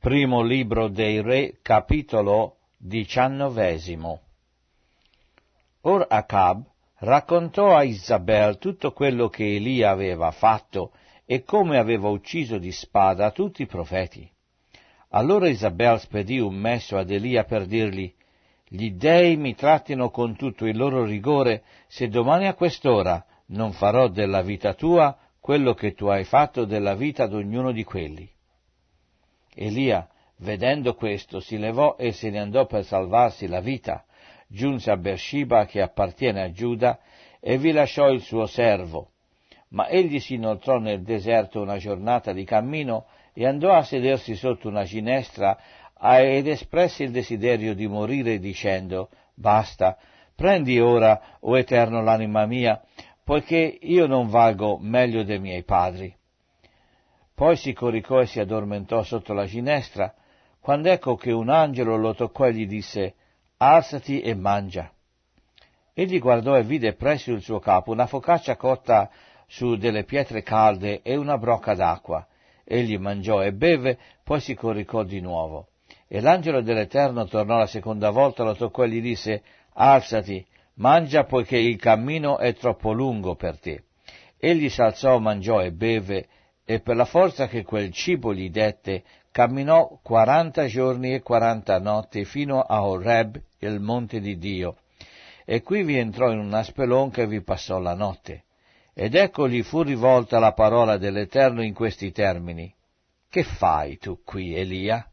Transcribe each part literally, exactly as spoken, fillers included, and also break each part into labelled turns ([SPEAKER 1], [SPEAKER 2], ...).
[SPEAKER 1] Primo libro dei Re, capitolo diciannovesimo. Or Acab raccontò a Isabel tutto quello che Elia aveva fatto e come aveva ucciso di spada tutti i profeti. Allora Isabel spedì un messo ad Elia per dirgli: «Gli dèi mi trattino con tutto il loro rigore, se domani a quest'ora non farò della vita tua quello che tu hai fatto della vita d'ognuno di quelli». Elia, vedendo questo, si levò e se ne andò per salvarsi la vita, giunse a Beersheba, che appartiene a Giuda, e vi lasciò il suo servo. Ma egli si inoltrò nel deserto una giornata di cammino e andò a sedersi sotto una ginestra ed espresse il desiderio di morire, dicendo: «Basta, prendi ora, o Eterno, l'anima mia, poiché io non valgo meglio dei miei padri». Poi si coricò e si addormentò sotto la ginestra, quando ecco che un angelo lo toccò e gli disse: «Alzati e mangia». Egli guardò e vide presso il suo capo una focaccia cotta su delle pietre calde e una brocca d'acqua. Egli mangiò e beve, poi si coricò di nuovo. E l'angelo dell'Eterno tornò la seconda volta, lo toccò e gli disse: «Alzati, mangia, poiché il cammino è troppo lungo per te». Egli s'alzò, mangiò e beve, e per la forza che quel cibo gli dette, camminò quaranta giorni e quaranta notti fino a Horeb, il monte di Dio. E qui vi entrò in una spelonca e vi passò la notte. Ed ecco gli fu rivolta la parola dell'Eterno in questi termini: «Che fai tu qui, Elia?»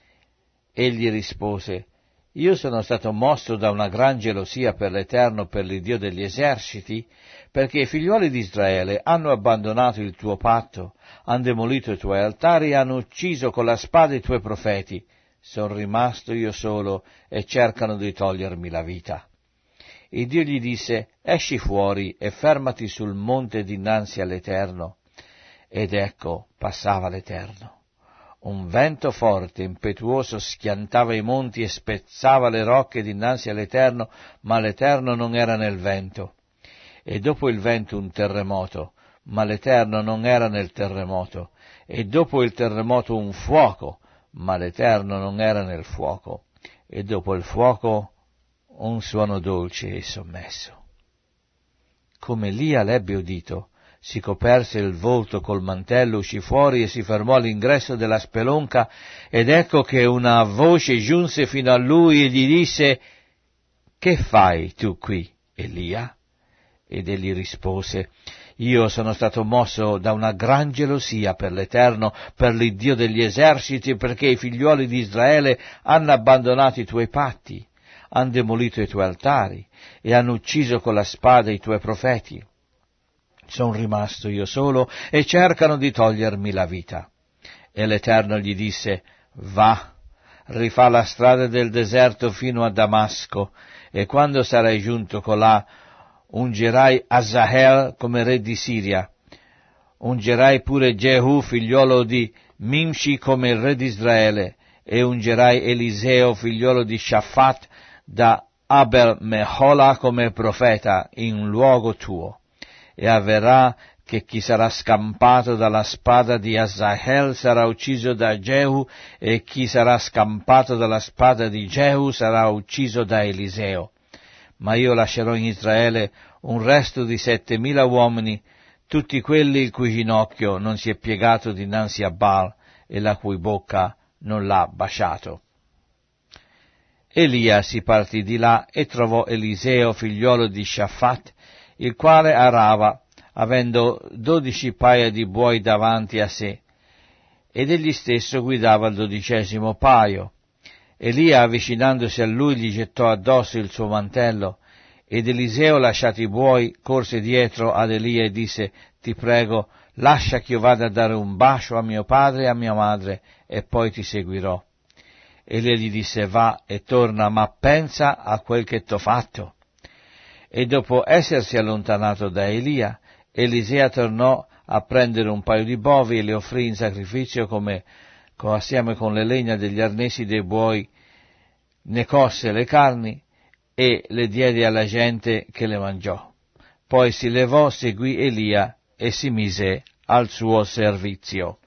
[SPEAKER 1] Egli rispose: «Io sono stato mosso da una gran gelosia per l'Eterno, per l'Iddio degli eserciti, perché i figliuoli di Israele hanno abbandonato il tuo patto, hanno demolito i tuoi altari e hanno ucciso con la spada i tuoi profeti. Sono rimasto io solo e cercano di togliermi la vita». E Dio gli disse: «Esci fuori e fermati sul monte dinanzi all'Eterno». Ed ecco, passava l'Eterno. Un vento forte, impetuoso, schiantava i monti e spezzava le rocche dinanzi all'Eterno, ma l'Eterno non era nel vento. E dopo il vento un terremoto, ma l'Eterno non era nel terremoto. E dopo il terremoto un fuoco, ma l'Eterno non era nel fuoco. E dopo il fuoco un suono dolce e sommesso. Come Elia l'ebbe udito, si coperse il volto col mantello, uscì fuori e si fermò all'ingresso della spelonca, ed ecco che una voce giunse fino a lui e gli disse: «Che fai tu qui, Elia?» Ed egli rispose: «Io sono stato mosso da una gran gelosia per l'Eterno, per l'Iddio degli eserciti, perché i figliuoli di Israele hanno abbandonato i tuoi patti, hanno demolito i tuoi altari e hanno ucciso con la spada i tuoi profeti. Sono rimasto io solo e cercano di togliermi la vita». E l'Eterno gli disse: «Va, rifà la strada del deserto fino a Damasco, e quando sarai giunto colà, ungerai Asahel come re di Siria, ungerai pure Jehu, figliolo di Nimshi, come il re di Israele, e ungerai Eliseo, figliolo di Shafat, da Abel Mehola, come profeta in luogo tuo. E avverrà che chi sarà scampato dalla spada di Asahel sarà ucciso da Jehu, e chi sarà scampato dalla spada di Jehu sarà ucciso da Eliseo. Ma io lascerò in Israele un resto di settemila uomini, tutti quelli il cui ginocchio non si è piegato dinanzi a Baal e la cui bocca non l'ha baciato». Elia si partì di là e trovò Eliseo, figliolo di Shafat, il quale arava, avendo dodici paia di buoi davanti a sé, ed egli stesso guidava il dodicesimo paio. Elia, avvicinandosi a lui, gli gettò addosso il suo mantello, ed Eliseo, lasciati i buoi, corse dietro ad Elia e disse: «Ti prego, lascia che io vada a dare un bacio a mio padre e a mia madre, e poi ti seguirò». Elia gli disse: «Va e torna, ma pensa a quel che t'ho fatto». E dopo essersi allontanato da Elia, Elisea tornò a prendere un paio di bovi e le offrì in sacrificio come, assieme con le legna degli arnesi dei buoi, ne cosse le carni e le diede alla gente che le mangiò. Poi si levò, seguì Elia e si mise al suo servizio.